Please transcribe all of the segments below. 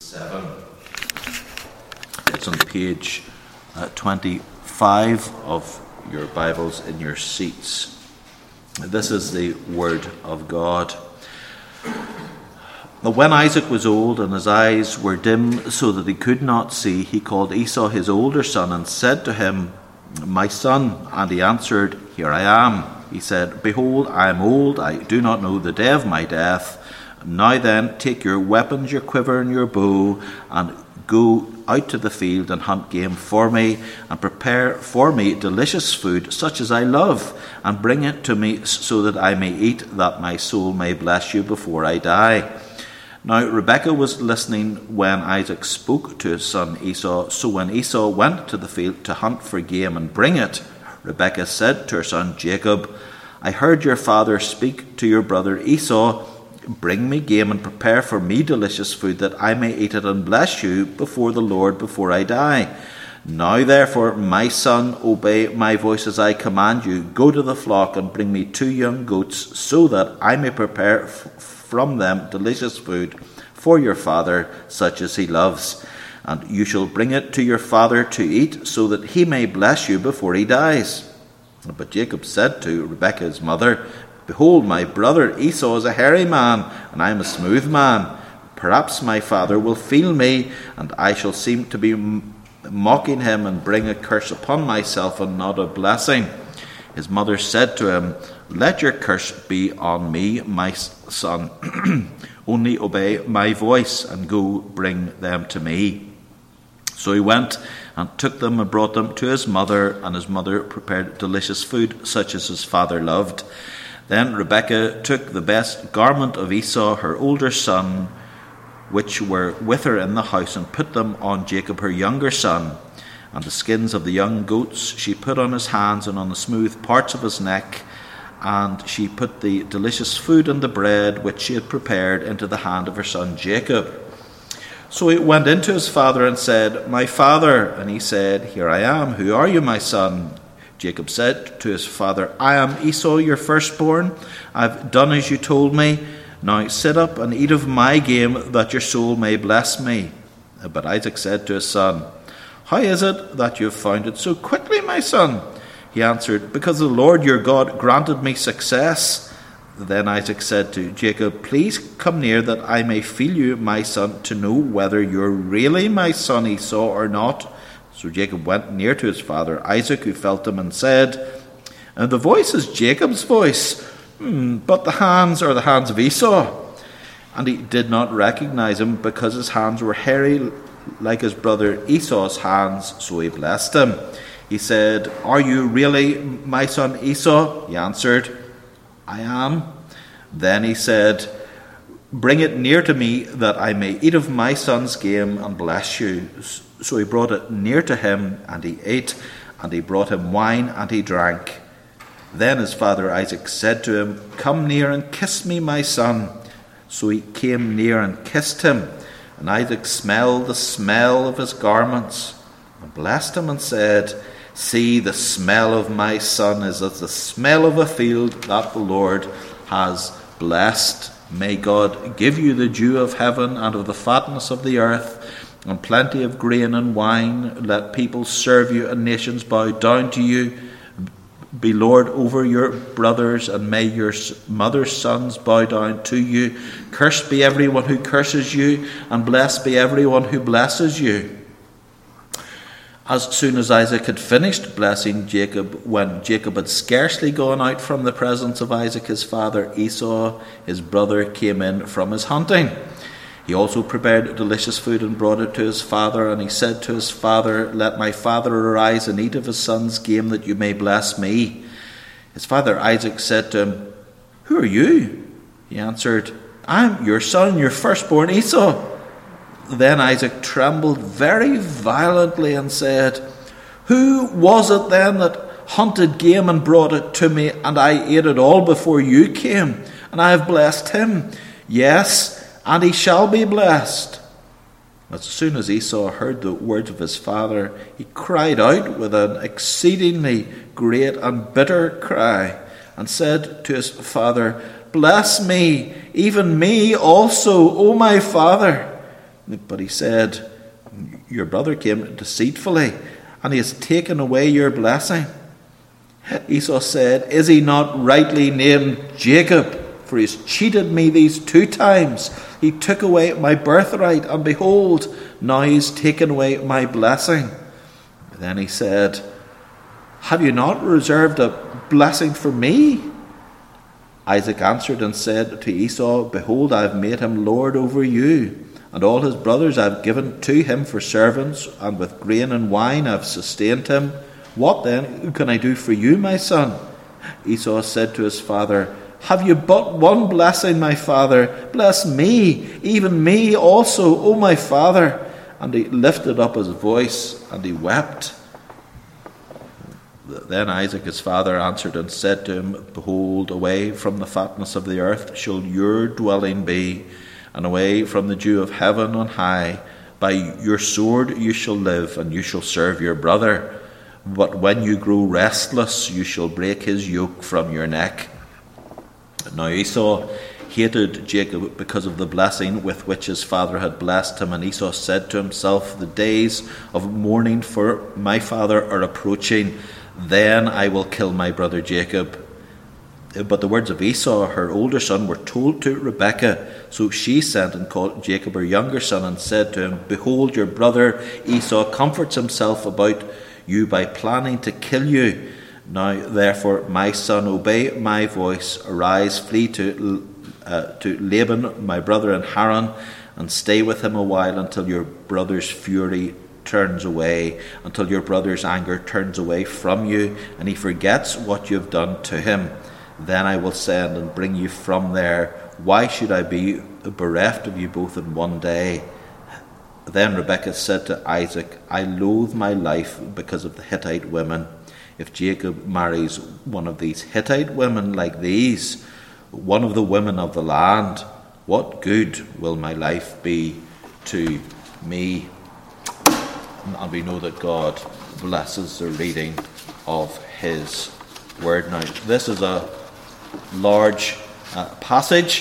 7. It's on page 25 of your Bibles in your seats. This is the Word of God. When Isaac was old and his eyes were dim so that he could not see, he called Esau his older son and said to him, "My son." And he answered, "Here I am." He said, "Behold, I am old. I do not know the day of my death. Now then, take your weapons, your quiver and your bow, and go out to the field and hunt game for me, and prepare for me delicious food, such as I love, and bring it to me so that I may eat, that my soul may bless you before I die." Now Rebekah was listening when Isaac spoke to his son Esau. So when Esau went to the field to hunt for game and bring it, Rebekah said to her son Jacob, "I heard your father speak to your brother Esau, 'Bring me game and prepare for me delicious food, that I may eat it and bless you before the Lord before I die. Now therefore, my son, obey my voice as I command you. Go to the flock and bring me 2 young goats, so that I may prepare from them delicious food for your father, such as he loves. And you shall bring it to your father to eat, so that he may bless you before he dies.' But Jacob said to Rebekah his mother, 'Behold, my brother Esau is a hairy man, and I am a smooth man. Perhaps my father will feel me, and I shall seem to be mocking him and bring a curse upon myself and not a blessing.' His mother said to him, 'Let your curse be on me, my son. Only obey my voice and go bring them to me.' So he went and took them and brought them to his mother, and his mother prepared delicious food, such as his father loved. Then Rebekah took the best garment of Esau, her older son, which were with her in the house, and put them on Jacob, her younger son. And the skins of the young goats she put on his hands and on the smooth parts of his neck. And she put the delicious food and the bread which she had prepared into the hand of her son Jacob. So he went in to his father and said, 'My father.' And he said, 'Here I am. Who are you, my son?' Jacob said to his father, 'I am Esau, your firstborn. I've done as you told me. Now sit up and eat of my game, that your soul may bless me.' But Isaac said to his son, 'How is it that you have found it so quickly, my son?' He answered, 'Because the Lord your God granted me success.' Then Isaac said to Jacob, 'Please come near, that I may feel you, my son, to know whether you're really my son Esau or not.' So Jacob went near to his father Isaac, who felt him, and said, 'The voice is Jacob's voice, but the hands are the hands of Esau.' And he did not recognize him, because his hands were hairy like his brother Esau's hands, so he blessed him. He said, 'Are you really my son Esau?' He answered, 'I am.' Then he said, 'Bring it near to me, that I may eat of my son's game and bless you.' So he brought it near to him, and he ate, and he brought him wine, and he drank. Then his father Isaac said to him, 'Come near and kiss me, my son.' So he came near and kissed him, and Isaac smelled the smell of his garments, and blessed him, and said, 'See, the smell of my son is as the smell of a field that the Lord has blessed. May God give you the dew of heaven and of the fatness of the earth, and plenty of grain and wine. Let people serve you and nations bow down to you. Be Lord over your brothers, and may your mother's sons bow down to you. Cursed be everyone who curses you, and blessed be everyone who blesses you.' As soon as Isaac had finished blessing Jacob, when Jacob had scarcely gone out from the presence of Isaac his father, Esau his brother came in from his hunting. He also prepared delicious food and brought it to his father, and he said to his father, 'Let my father arise and eat of his son's game, that you may bless me.' His father Isaac said to him, 'Who are you?' He answered, 'I am your son, your firstborn Esau.' Then Isaac trembled very violently and said, 'Who was it then that hunted game and brought it to me, and I ate it all before you came? And I have blessed him. Yes, and he shall be blessed.' As soon as Esau heard the words of his father, he cried out with an exceedingly great and bitter cry, and said to his father, 'Bless me, even me also, O my father.' But he said, "Your brother came deceitfully, and he has taken away your blessing." Esau said, "Is he not rightly named Jacob? For he has cheated me these 2 times. He took away my birthright, and behold, now he's taken away my blessing." Then he said, "Have you not reserved a blessing for me?" Isaac answered and said to Esau, "Behold, I have made him lord over you, and all his brothers I have given to him for servants, and with grain and wine I have sustained him. What then can I do for you, my son?" Esau said to his father, "Have you but one blessing, my father? Bless me, even me also, O my father." And he lifted up his voice, and he wept. Then Isaac his father answered and said to him, "Behold, away from the fatness of the earth shall your dwelling be, and away from the dew of heaven on high. By your sword you shall live, and you shall serve your brother. But when you grow restless, you shall break his yoke from your neck." Now Esau hated Jacob because of the blessing with which his father had blessed him. And Esau said to himself, "The days of mourning for my father are approaching. Then I will kill my brother Jacob." But the words of Esau, her older son, were told to Rebekah. So she sent and called Jacob, her younger son, and said to him, "Behold, your brother Esau comforts himself about you by planning to kill you. Now, therefore, my son, obey my voice. Arise, flee to Laban, my brother in Haran, and stay with him a while until your brother's fury turns away, until your brother's anger turns away from you, and he forgets what you have done to him. Then I will send and bring you from there. Why should I be bereft of you both in one day?" Then Rebekah said to Isaac, "I loathe my life because of the Hittite women. If Jacob marries one of these Hittite women like these, one of the women of the land, what good will my life be to me?" And we know that God blesses the reading of his word. Now, this is a large passage,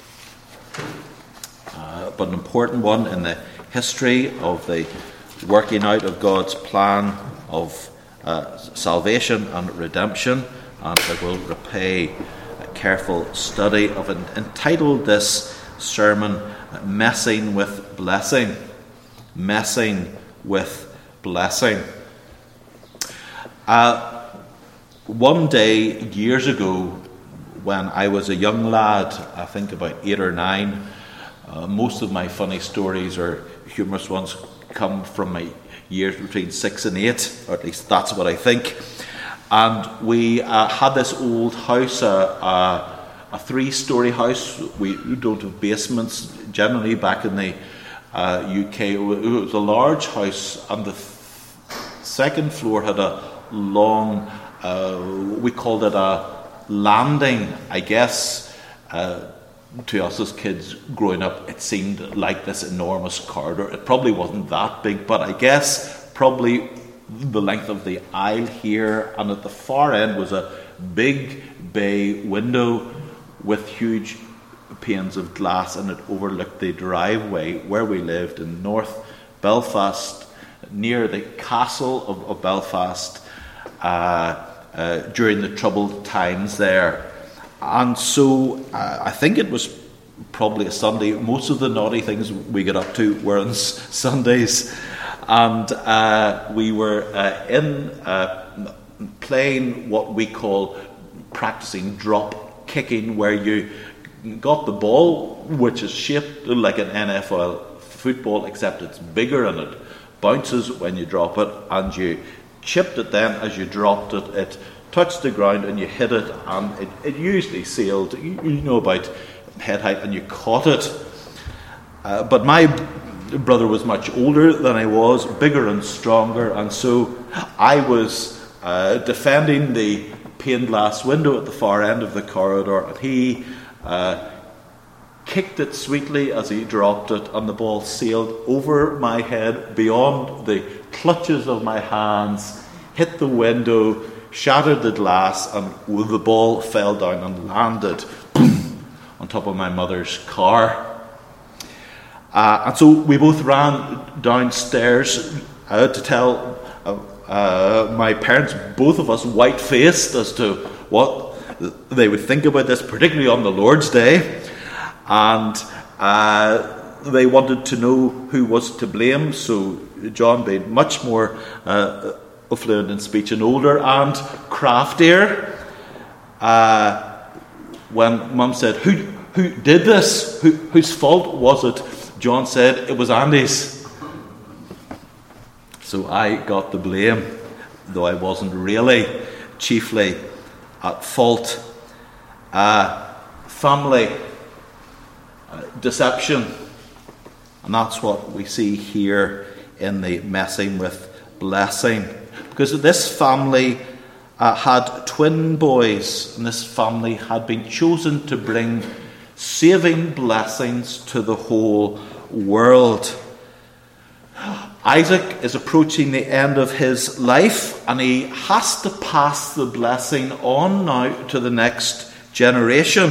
but an important one in the history of the working out of God's plan of salvation and redemption, and I will repay a careful study of it. Entitled this sermon, "Messing with Blessing." Messing with blessing. One day, years ago, when I was a young lad, I think about 8 or 9, most of my funny stories or humorous ones come from my years between 6 and 8, or at least that's what I think. And we had this old house, a 3-story house. We don't have basements generally back in the UK. It was a large house, and the second floor had a long, we called it a landing, I guess. To us as kids growing up, it seemed like this enormous corridor. It probably wasn't that big, but I guess probably the length of the aisle here, and at the far end was a big bay window with huge panes of glass, and it overlooked the driveway where we lived in North Belfast, near the castle of Belfast, during the troubled times there. And so I think it was probably a Sunday. Most of the naughty things we got up to were on Sundays. And we were playing what we call practicing drop kicking, where you got the ball, which is shaped like an NFL football, except it's bigger and it bounces when you drop it, and you chipped it then as you dropped it. It touched the ground and you hit it, and it usually sailed, you know, about head height, and you caught it. But my brother was much older than I was, bigger and stronger, and so I was defending the pane glass window at the far end of the corridor, and he kicked it sweetly as he dropped it, and the ball sailed over my head beyond the clutches of my hands, hit the window, shattered the glass, and the ball fell down and landed on top of my mother's car. And so we both ran downstairs to tell my parents, both of us white-faced, as to what they would think about this, particularly on the Lord's Day. And they wanted to know who was to blame. So John, being much more fluent in speech and older and craftier, when Mum said, who did this? Whose fault was it? John said, it was Andy's. So I got the blame, though I wasn't really chiefly at fault. Family deception. And that's what we see here in the messing with blessing. Because this family had twin boys, and this family had been chosen to bring saving blessings to the whole world. Isaac is approaching the end of his life, and he has to pass the blessing on now to the next generation.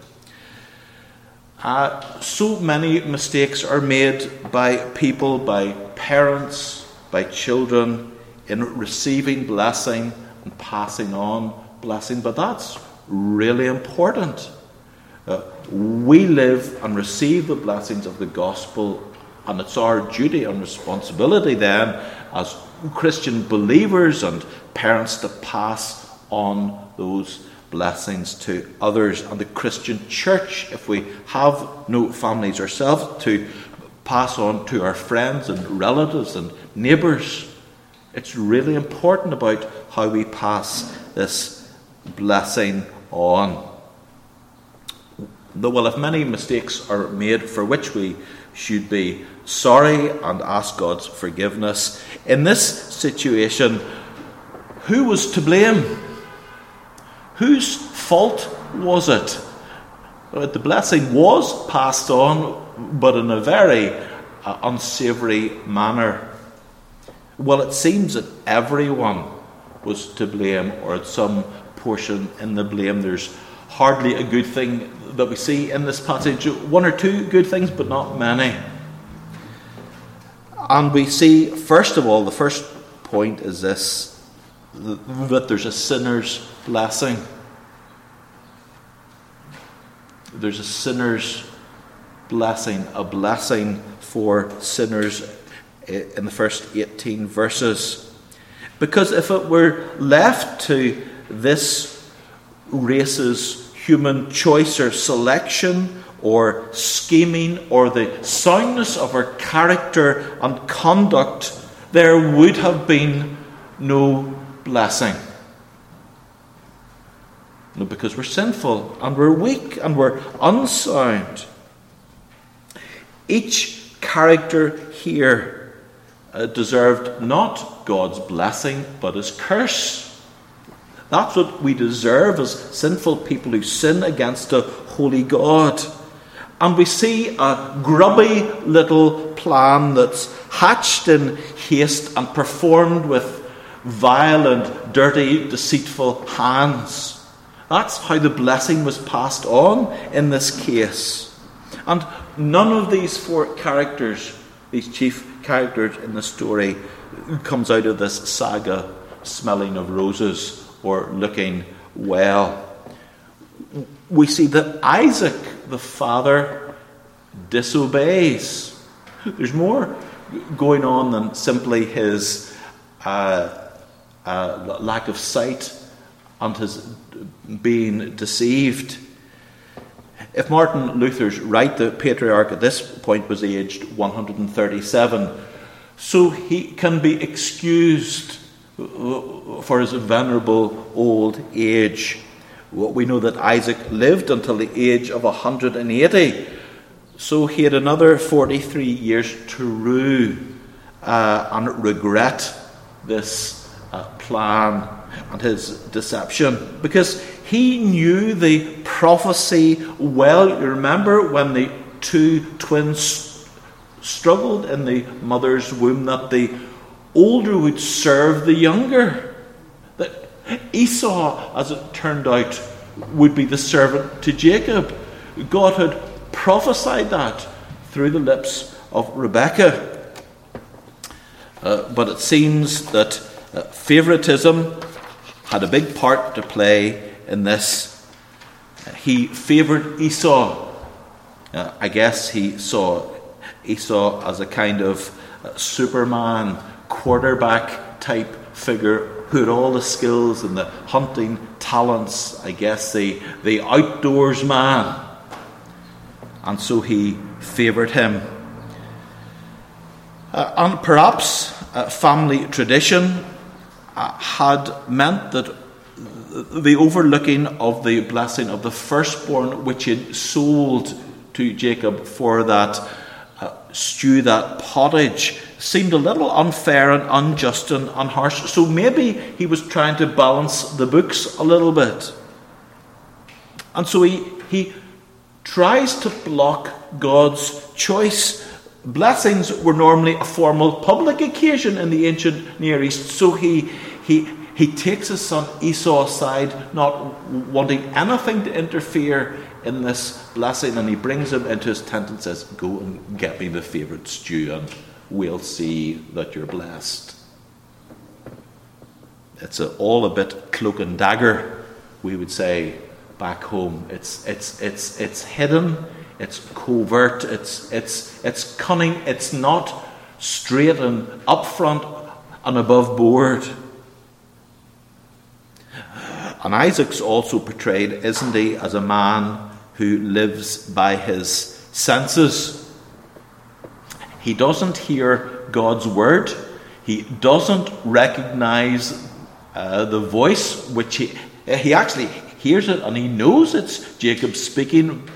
So many mistakes are made by people, by parents, by children, in receiving blessing and passing on blessing, but that's really important. We live and receive the blessings of the gospel, and it's our duty and responsibility then as Christian believers and parents to pass on those blessings to others. And the Christian church, if we have no families ourselves, to pass on to our friends and relatives and neighbours. It's really important about how we pass this blessing on. Though, well, if many mistakes are made for which we should be sorry and ask God's forgiveness, in this situation, who was to blame? Whose fault was it? The blessing was passed on, but in a very unsavoury manner. Well, it seems that everyone was to blame, or had some portion in the blame. There's hardly a good thing that we see in this passage. One or two good things, but not many. And we see, first of all, the first point is this, that there's a sinner's blessing. There's a sinner's blessing, a blessing for sinners in the first 18 verses. Because if it were left to this race's human choice or selection or scheming or the soundness of our character and conduct, there would have been no blessing. No, because we're sinful and we're weak and we're unsound. Each character here deserved not God's blessing but his curse. That's what we deserve as sinful people who sin against a holy God. And we see a grubby little plan that's hatched in haste and performed with vile and dirty, deceitful hands. That's how the blessing was passed on in this case. And none of these four characters, these chief characters in the story, comes out of this saga smelling of roses or looking well. We see that Isaac, the father, disobeys. There's more going on than simply his lack of sight and his being deceived. If Martin Luther's right, the patriarch at this point was aged 137, so he can be excused for his venerable old age. We know that Isaac lived until the age of 180, so he had another 43 years to rue and regret this plan and his deception, because he knew the prophecy well. You remember when the two twins struggled in the mother's womb, that the older would serve the younger. That Esau, as it turned out, would be the servant to Jacob. God had prophesied that through the lips of Rebekah. But it seems that favoritism had a big part to play in this. He favored Esau. I guess he saw Esau as a kind of Superman, quarterback type figure who had all the skills and the hunting talents, I guess the outdoors man. And so he favoured him. And perhaps family tradition had meant that the overlooking of the blessing of the firstborn, which he had sold to Jacob for that stew, that pottage, seemed a little unfair and unjust and harsh. So maybe he was trying to balance the books a little bit. And so he tries to block God's choice. Blessings were normally a formal public occasion in the ancient Near East. So he takes his son Esau aside, not wanting anything to interfere in this blessing, and he brings him into his tent and says, "Go and get me the favourite stew, and we'll see that you're blessed." It's all a bit cloak and dagger, we would say back home. It's hidden, it's covert, it's cunning. It's not straight and upfront and above board. And Isaac's also portrayed, isn't he, as a man who lives by his senses. He doesn't hear God's word. He doesn't recognize the voice, which he actually hears it and he knows it's Jacob speaking,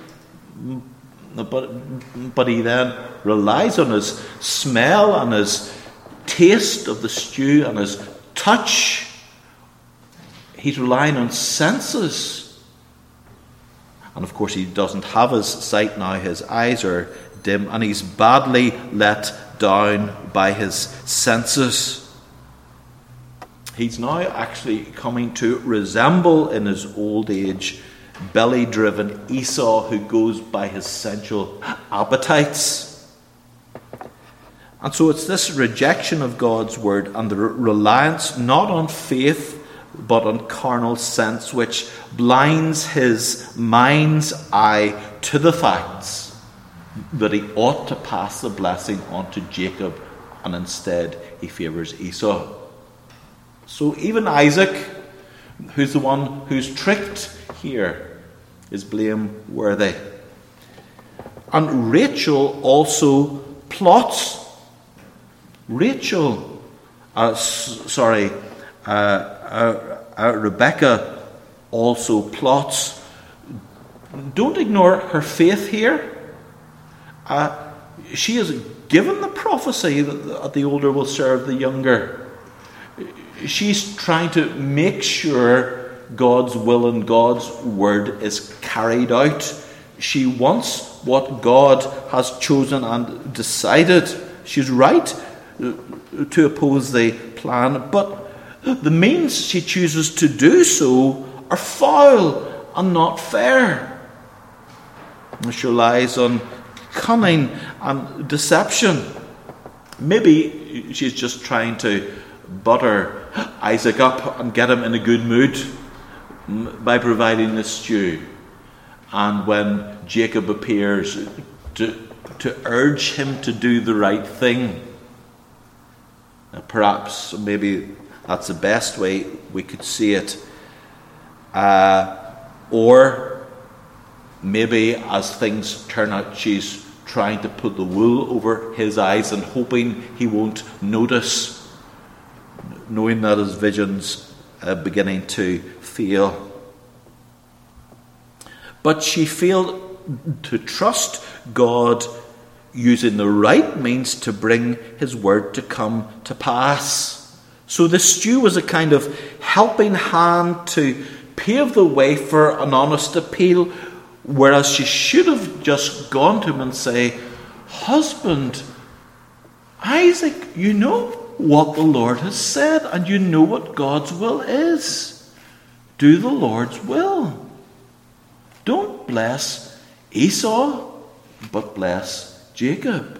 but he then relies on his smell and his taste of the stew and his touch. He's relying on senses. And of course he doesn't have his sight now. His eyes are dim and he's badly let down by his senses. He's now actually coming to resemble in his old age belly-driven Esau, who goes by his sensual appetites. And so it's this rejection of God's word and the reliance not on faith but on carnal sense, which blinds his mind's eye to the facts that he ought to pass the blessing on to Jacob, and instead he favours Esau. So even Isaac, who's the one who's tricked here, is blameworthy. And Rachel also plots. Rebecca also plots. Don't ignore her faith here. She is given the prophecy that the older will serve the younger. She's trying to make sure God's will and God's word is carried out. She wants what God has chosen and decided. She's right to oppose the plan, but the means she chooses to do so are foul and not fair. She relies on cunning and deception. Maybe she's just trying to butter Isaac up and get him in a good mood by providing the stew. And when Jacob appears, to urge him to do the right thing. Now, perhaps, maybe that's the best way we could see it. Or maybe as things turn out, she's trying to put the wool over his eyes and hoping he won't notice, knowing that his vision's beginning to fail. But she failed to trust God using the right means to bring his word to come to pass. So the stew was a kind of helping hand to pave the way for an honest appeal, whereas she should have just gone to him and say, "Husband, Isaac, you know what the Lord has said, and you know what God's will is. Do the Lord's will. Don't bless Esau, but bless Jacob.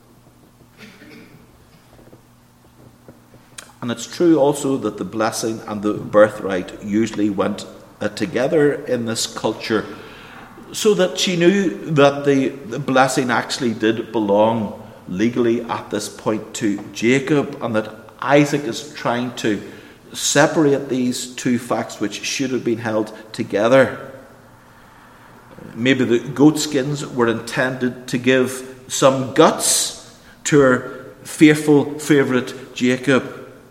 And it's true also that the blessing and the birthright usually went together in this culture, so that she knew that the blessing actually did belong legally at this point to Jacob, and that Isaac is trying to separate these two facts which should have been held together. Maybe the goat skins were intended to give some guts to her fearful favourite Jacob.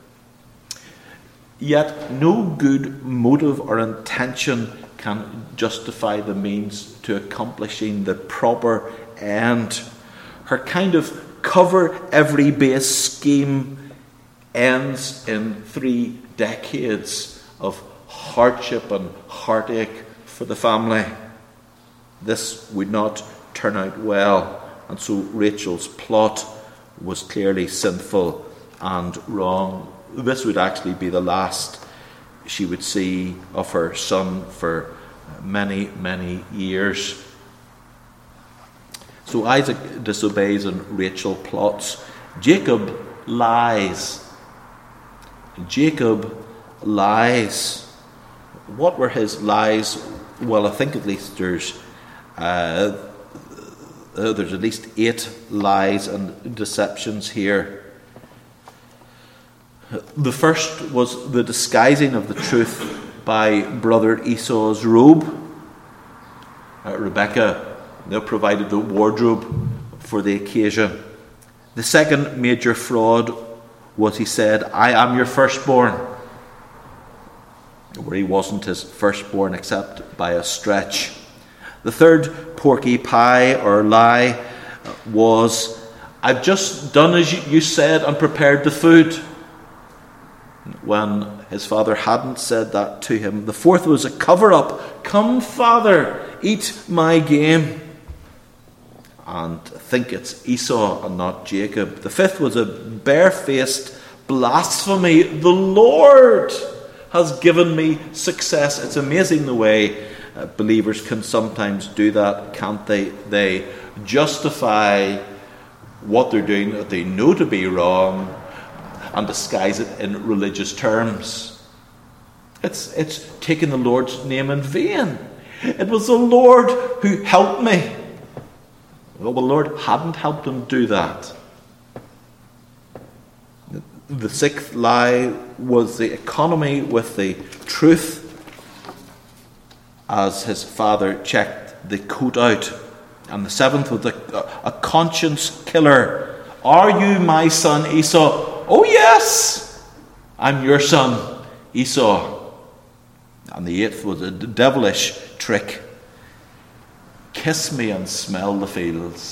Yet no good motive or intention can justify the means to accomplishing the proper end. Her kind of cover every base scheme ends in 3 decades of hardship and heartache for the family. This would not turn out well, and so Rachel's plot was clearly sinful and wrong. This would actually be the last she would see of her son for many, many years. So Isaac disobeys and Rachel plots. Jacob lies. Jacob lies. What were his lies? Well, I think at least there's at least 8 lies and deceptions here. The first was the disguising of the truth by brother Esau's robe. Rebekah provided the wardrobe for the occasion. The second major fraud was he said, "I am your firstborn," where he wasn't his firstborn except by a stretch. The third porky pie or lie was, "I've just done as you said and prepared the food," when his father hadn't said that to him. The fourth was a cover-up. "Come, father, eat my game," and think it's Esau and not Jacob. The fifth was a barefaced blasphemy. "The Lord has given me success." It's amazing the way believers can sometimes do that, can't they? They justify what they're doing that they know to be wrong and disguise it in religious terms. It's taking the Lord's name in vain. "It was the Lord who helped me." Well, the Lord hadn't helped him do that. The sixth lie was the economy with the truth, as his father checked the coat out. And the seventh was a conscience killer. "Are you my son Esau?" "Oh yes, I'm your son Esau." And the eighth was a devilish trick. "Kiss me and smell the fields."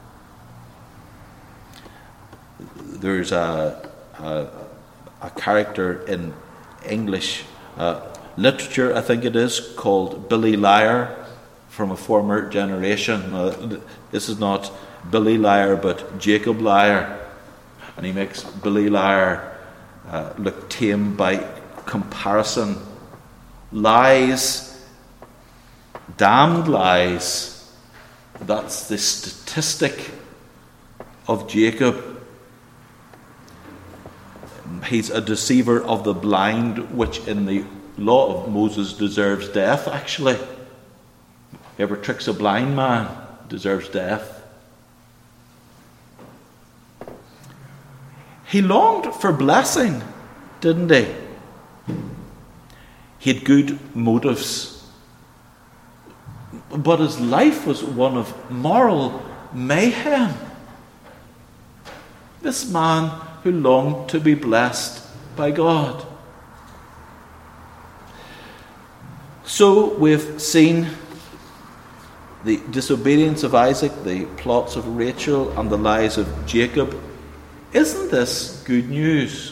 There's a character in English literature, I think it is, called Billy Liar, from a former generation. This is not Billy Liar, but Jacob Liar. And he makes Billy Liar look tame by comparison. Lies, damned lies. That's the statistic of Jacob. He's a deceiver of the blind, which in the law of Moses deserves death, actually. Whoever tricks a blind man deserves death. He longed for blessing, didn't he? He had good motives. But his life was one of moral mayhem. This man who longed to be blessed by God. So we've seen the disobedience of Isaac, the plots of Rachel, and the lies of Jacob. Isn't this good news?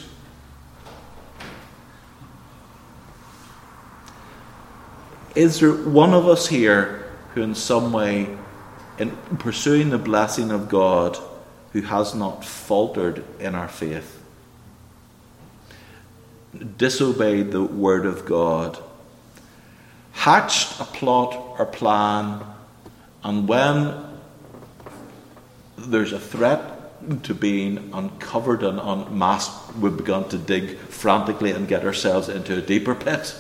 Is there one of us here who in some way, in pursuing the blessing of God, who has not faltered in our faith? Disobeyed the word of God, hatched a plot or plan, and when there's a threat to being uncovered and unmasked, we've begun to dig frantically and get ourselves into a deeper pit.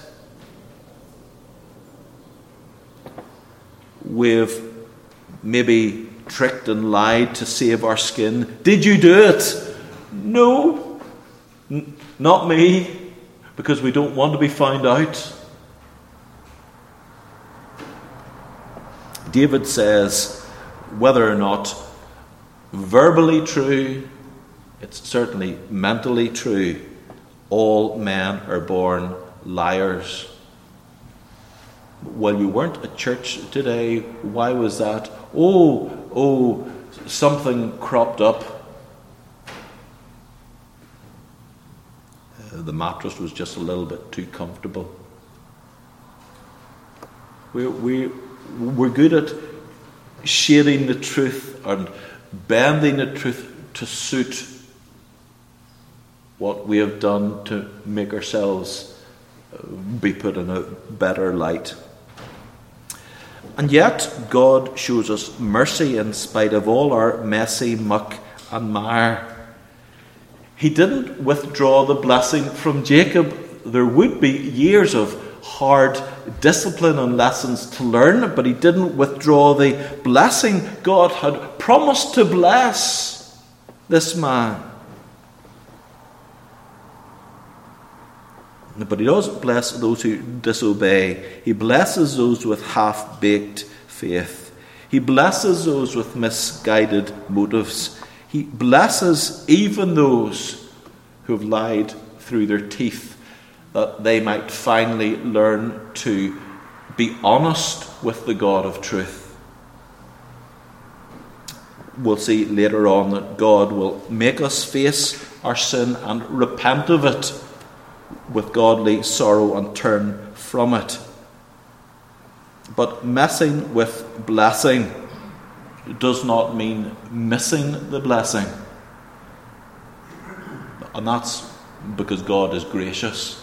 We've maybe tricked and lied to save our skin. Did you do it? No, not me, because we don't want to be found out. David says, whether or not verbally true, it's certainly mentally true, all men are born liars. Well, you weren't at church today. Why was that? Oh, something cropped up. The mattress was just a little bit too comfortable. We're good at shading the truth and bending the truth to suit what we have done to make ourselves be put in a better light. And yet, God shows us mercy in spite of all our messy muck and mire. He didn't withdraw the blessing from Jacob. There would be years of hard discipline and lessons to learn, but he didn't withdraw the blessing. God had promised to bless this man. But he does bless those who disobey. He blesses those with half-baked faith. He blesses those with misguided motives. He blesses even those who have lied through their teeth, that they might finally learn to be honest with the God of truth. We'll see later on that God will make us face our sin and repent of it with godly sorrow and turn from it. But messing with blessing does not mean missing the blessing. And that's because God is gracious.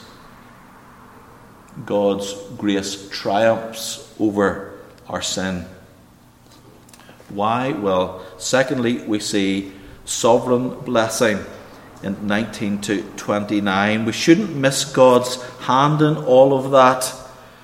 God's grace triumphs over our sin. Why? Well, secondly, we see sovereign blessing in 19 to 29. We shouldn't miss God's hand in all of that.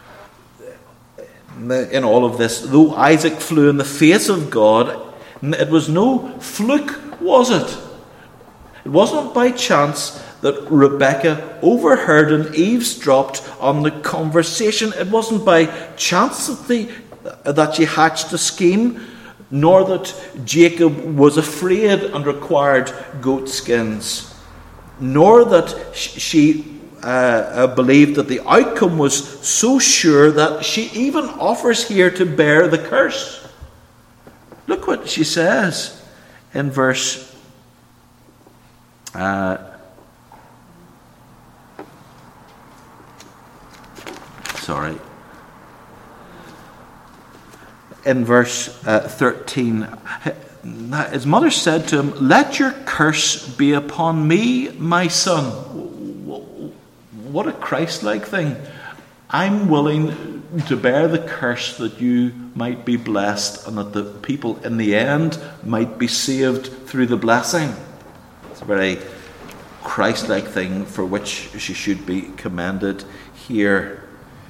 In all of this, though Isaac flew in the face of God, it was no fluke, was it? It wasn't by chance that Rebekah overheard and eavesdropped on the conversation. It wasn't by chance that she hatched a scheme, nor that Jacob was afraid and required goat skins, nor that she believed that the outcome was so sure that she even offers here to bear the curse. Look what she says in verse in verse 13. His mother said to him, "Let your curse be upon me, my son." What a Christ-like thing. I'm willing to bear the curse that you might be blessed and that the people in the end might be saved through the blessing. It's a very Christ-like thing for which she should be commended here.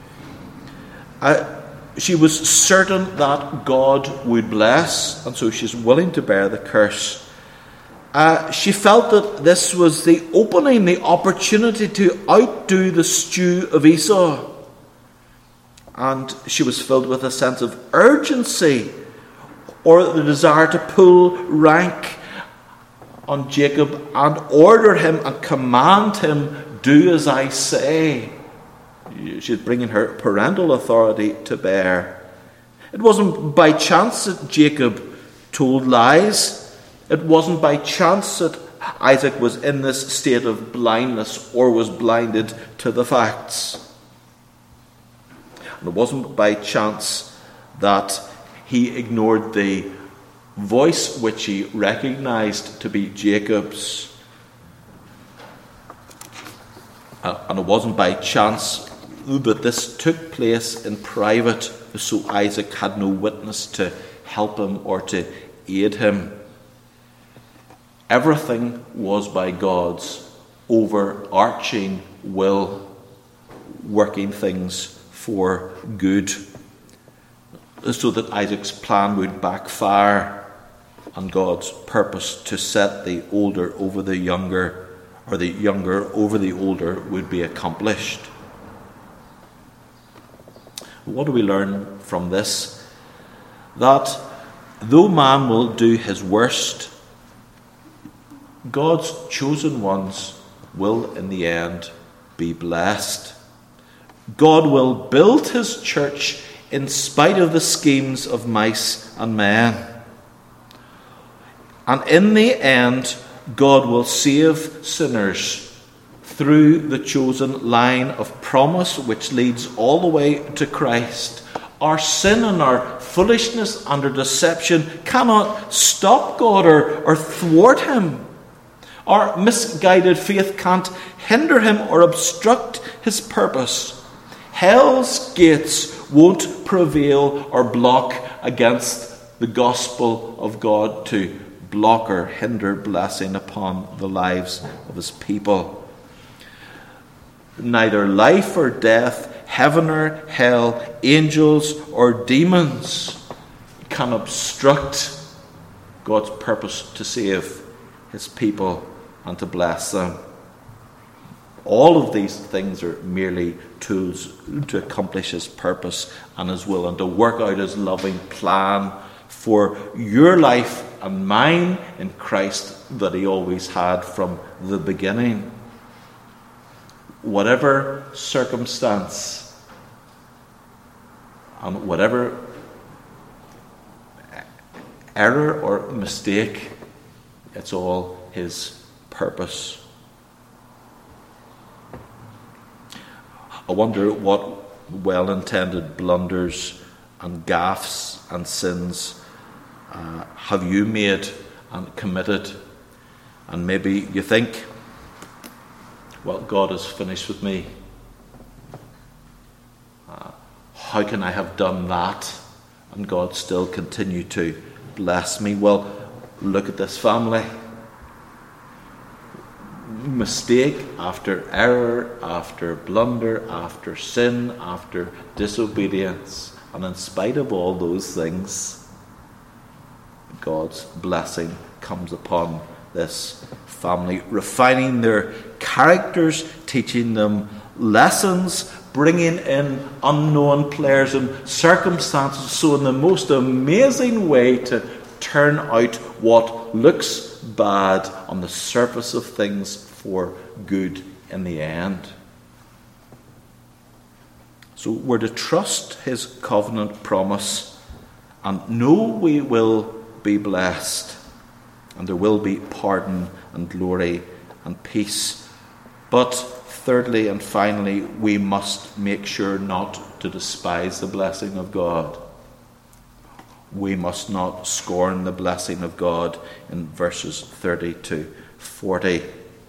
She was certain that God would bless, and so she's willing to bear the curse. She felt that this was the opening, the opportunity to outdo the stew of Esau. And she was filled with a sense of urgency, or the desire to pull rank on Jacob and order him and command him, "Do as I say." She's bringing her parental authority to bear. It wasn't by chance that Jacob told lies. It wasn't by chance that Isaac was in this state of blindness or was blinded to the facts. And it wasn't by chance that he ignored the voice which he recognized to be Jacob's. And it wasn't by chance that this took place in private, so Isaac had no witness to help him or to aid him. Everything was by God's overarching will, working things for good, so that Isaac's plan would backfire and God's purpose to set the older over the younger, or the younger over the older, would be accomplished. What do we learn from this? That though man will do his worst, God's chosen ones will in the end be blessed. God will build his church in spite of the schemes of mice and men. And in the end, God will save sinners through the chosen line of promise which leads all the way to Christ. Our sin and our foolishness and our deception cannot stop God or thwart him. Our misguided faith can't hinder him or obstruct his purpose. Hell's gates won't prevail or block against the gospel of God to block or hinder blessing upon the lives of his people. Neither life or death, heaven or hell, angels or demons can obstruct God's purpose to save his people and to bless them. All of these things are merely tools to accomplish his purpose and his will, and to work out his loving plan for your life and mine in Christ that he always had from the beginning. Whatever circumstance and whatever error or mistake, it's all his purpose. I wonder what well-intended blunders and gaffes and sins have you made and committed? And maybe you think, well, God is finished with me. How can I have done that and God still continue to bless me? Well, look at this family. Mistake after error, after blunder, after sin, after disobedience. And in spite of all those things, God's blessing comes upon this family, refining their characters, teaching them lessons, bringing in unknown players and circumstances, so in the most amazing way to turn out what looks bad on the surface of things for good in the end. So we're to trust his covenant promise and know we will be blessed, and there will be pardon and glory and peace. But thirdly and finally, we must make sure not to despise the blessing of God. We must not scorn the blessing of God in verses 30 to 40.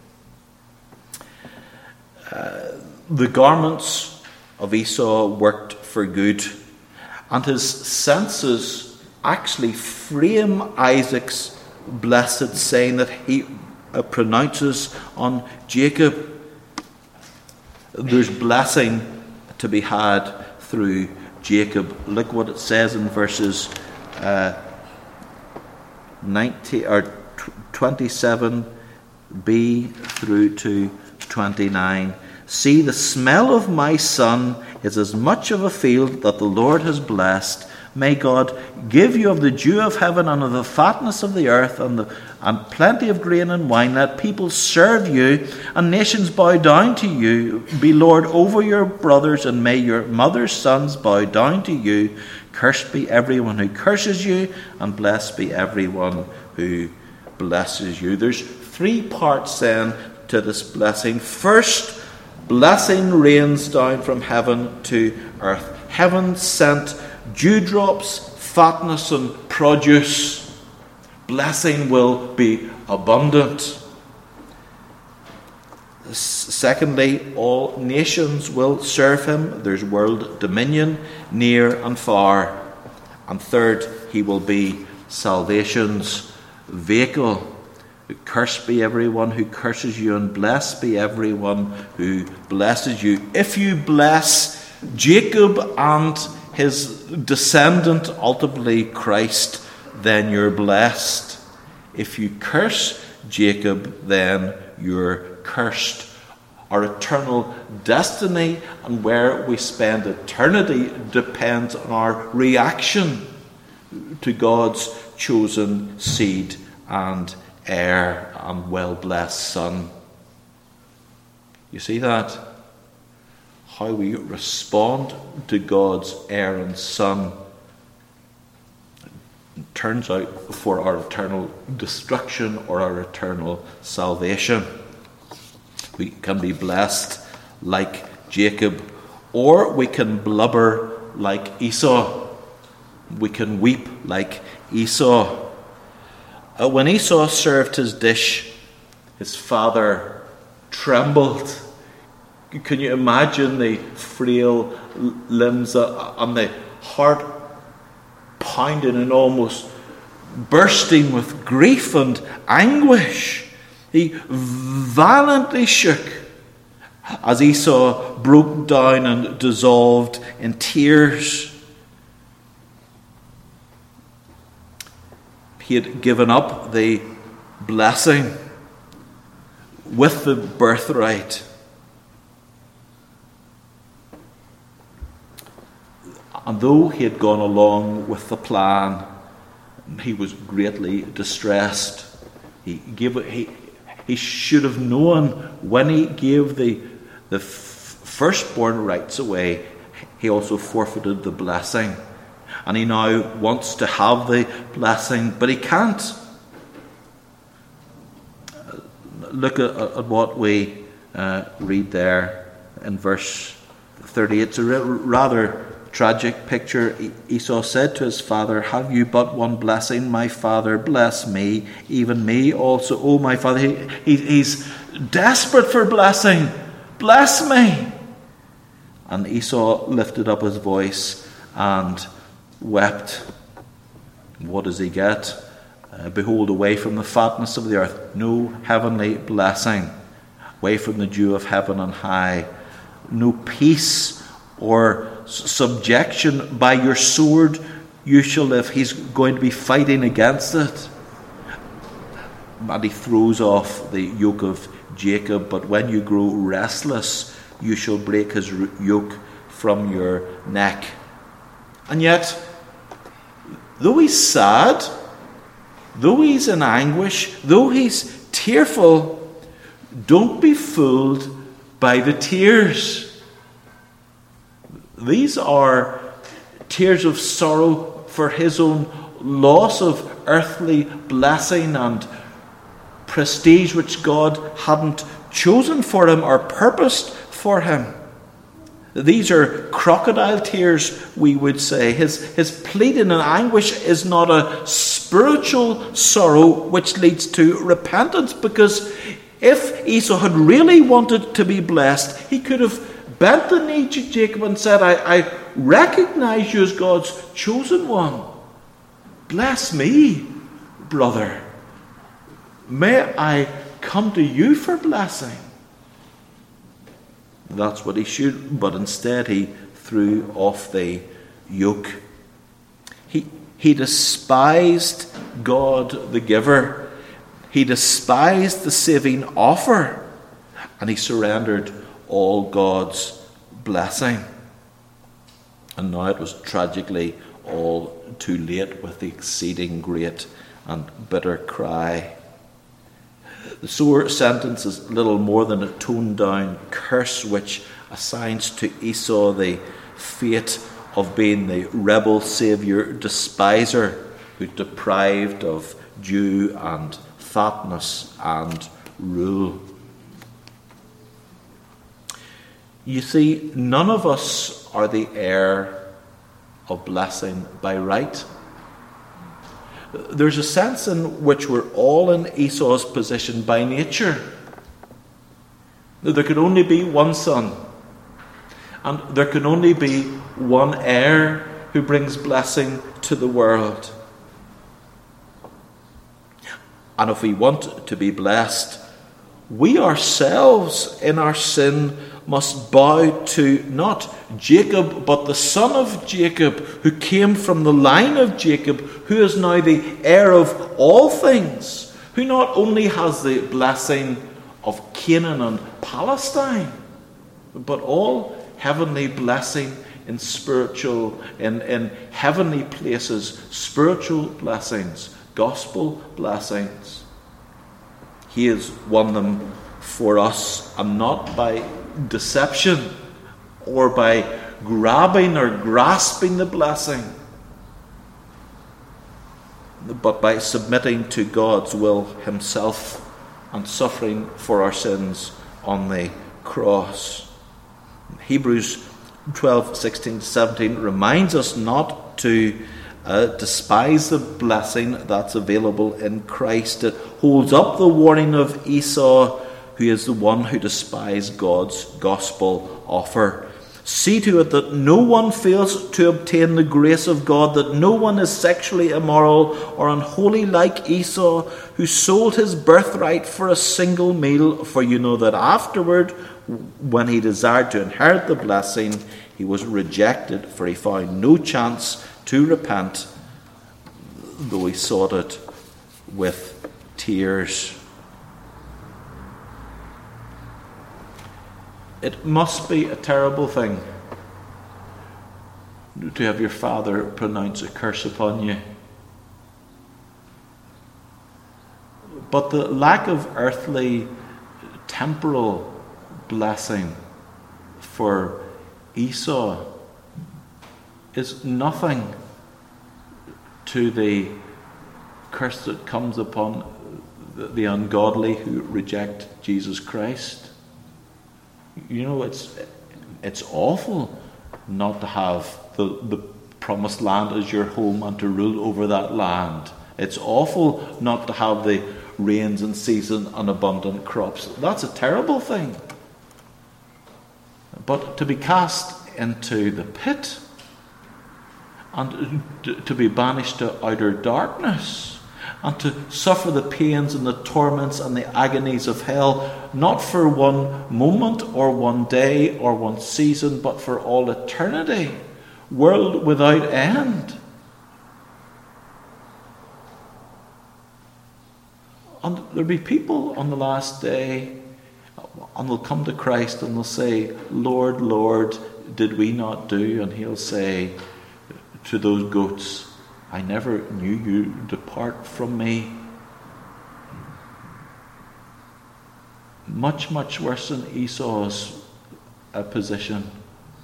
The garments of Esau worked for good, and his senses actually frame Isaac's blessed saying that he pronounces on Jacob. There's blessing to be had through Jacob. Look what it says in verses 27b through to 29. See, the smell of my son is as much of a field that the Lord has blessed. May God give you of the dew of heaven and of the fatness of the earth and plenty of grain and wine. Let people serve you and nations bow down to you. Be Lord over your brothers, and may your mother's sons bow down to you. Cursed be everyone who curses you, and blessed be everyone who blesses you. There's 3 parts then to this blessing. First, blessing rains down from heaven to earth. Heaven sent dewdrops, fatness and produce. Blessing will be abundant. Secondly, all nations will serve him. There's world dominion near and far. And third, he will be salvation's vehicle Cursed be everyone who curses you, and blessed be everyone who blesses you. If you bless Jacob and his descendant, ultimately Christ, then you're blessed. If you curse Jacob, then you're cursed. Our eternal destiny and where we spend eternity depends on our reaction to God's chosen seed and heir and well-blessed son. You see that? How we respond to God's heir and son turns out for our eternal destruction or our eternal salvation. We can be blessed like Jacob, or we can blubber like Esau. We can weep like Esau. When Esau served his dish, his father trembled. Can you imagine the frail limbs and the heart pounding and almost bursting with grief and anguish? He violently shook as Esau broke down and dissolved in tears. He had given up the blessing with the birthright. And though he had gone along with the plan, he was greatly distressed. He should have known when he gave the firstborn rights away, he also forfeited the blessing. And he now wants to have the blessing, but he can't. Look at what we read there in verse 30. It's a rather tragic picture. Esau said to his father, "Have you but one blessing, my father? Bless me, even me also, oh my father." He's desperate for blessing. Bless me. And Esau lifted up his voice and wept. What does he get? Behold, away from the fatness of the earth, no heavenly blessing. Away from the dew of heaven on high, no peace or subjection. By your sword you shall live. He's going to be fighting against it. And he throws off the yoke of Jacob. But when you grow restless, you shall break his yoke from your neck. And yet, though he's sad, though he's in anguish, though he's tearful, don't be fooled by the tears. These are tears of sorrow for his own loss of earthly blessing and prestige which God hadn't chosen for him or purposed for him. These are crocodile tears, we would say. His pleading and anguish is not a spiritual sorrow which leads to repentance, because if Esau had really wanted to be blessed, he could have bent the knee to Jacob and said, I recognize you as God's chosen one. Bless me, brother. May I come to you for blessing. That's what he should, but instead he threw off the yoke. He despised God the giver. He despised the saving offer, and he surrendered all God's blessing. And now it was tragically all too late with the exceeding great and bitter cry. The sore sentence is little more than a toned-down curse which assigns to Esau the fate of being the rebel saviour despiser who deprived of due and fatness and rule. You see, none of us are the heir of blessing by right. There's a sense in which we're all in Esau's position by nature. There can only be one son, and there can only be one heir who brings blessing to the world. And if we want to be blessed, we ourselves in our sin must bow to not Jacob, but the son of Jacob, who came from the line of Jacob, who is now the heir of all things, who not only has the blessing of Canaan and Palestine, but all heavenly blessing in heavenly places, spiritual blessings, gospel blessings. He has won them for us, and not by deception or by grabbing or grasping the blessing, but by submitting to God's will himself and suffering for our sins on the cross. Hebrews 12:16-17 reminds us not to despise the blessing that's available in Christ. It holds up the warning of Esau, who is the one who despised God's gospel offer. See to it that no one fails to obtain the grace of God, that no one is sexually immoral or unholy like Esau, who sold his birthright for a single meal. For you know that afterward, when he desired to inherit the blessing, he was rejected, for he found no chance to repent, though he sought it with tears. It must be a terrible thing to have your father pronounce a curse upon you. But the lack of earthly, temporal blessing for Esau is nothing to the curse that comes upon the ungodly who reject Jesus Christ. You know, it's awful not to have the promised land as your home and to rule over that land. It's awful not to have the rains in season and abundant crops. That's a terrible thing. But to be cast into the pit and to be banished to outer darkness and to suffer the pains and the torments and the agonies of hell, not for one moment or one day or one season, but for all eternity, world without end. And there'll be people on the last day, and they'll come to Christ and they'll say, Lord, Lord, did we not do? And he'll say to those goats, I never knew you, depart from me. Much, much worse than Esau's position.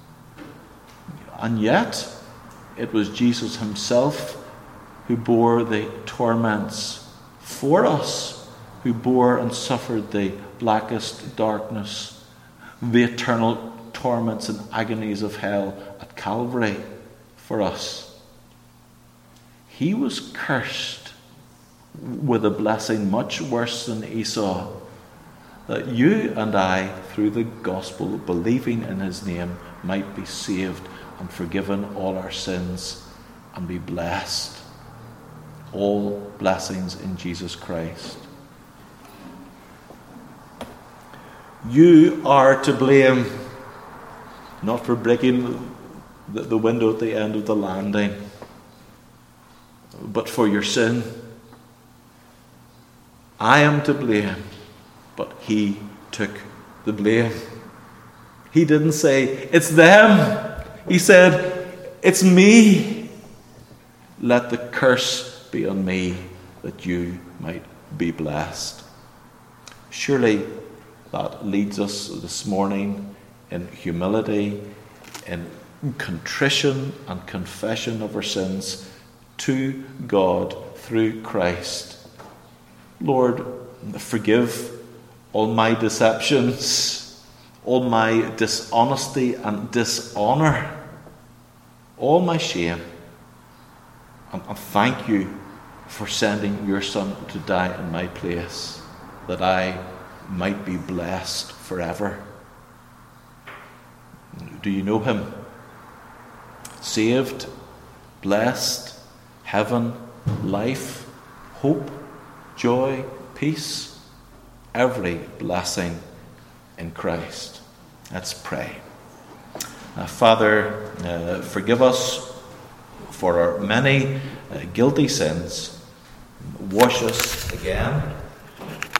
And yet, it was Jesus himself who bore the torments for us, who bore and suffered the blackest darkness, the eternal torments and agonies of hell at Calvary for us. He was cursed with a blessing much worse than Esau, that you and I, through the gospel, believing in his name, might be saved and forgiven all our sins and be blessed. All blessings in Jesus Christ. You are to blame, not for breaking the window at the end of the landing, but for your sin. I am to blame, but he took the blame. He didn't say, it's them. He said, it's me. Let the curse be on me, that you might be blessed. Surely that leads us this morning in humility, in contrition and confession of our sins to God through Christ. Lord, forgive all my deceptions, all my dishonesty and dishonour, all my shame. And thank you for sending your Son to die in my place, that I might be blessed forever. Do you know him? Saved, blessed, heaven, life, hope. joy, peace, every blessing in Christ. Let's pray. Father, forgive us for our many guilty sins. Wash us again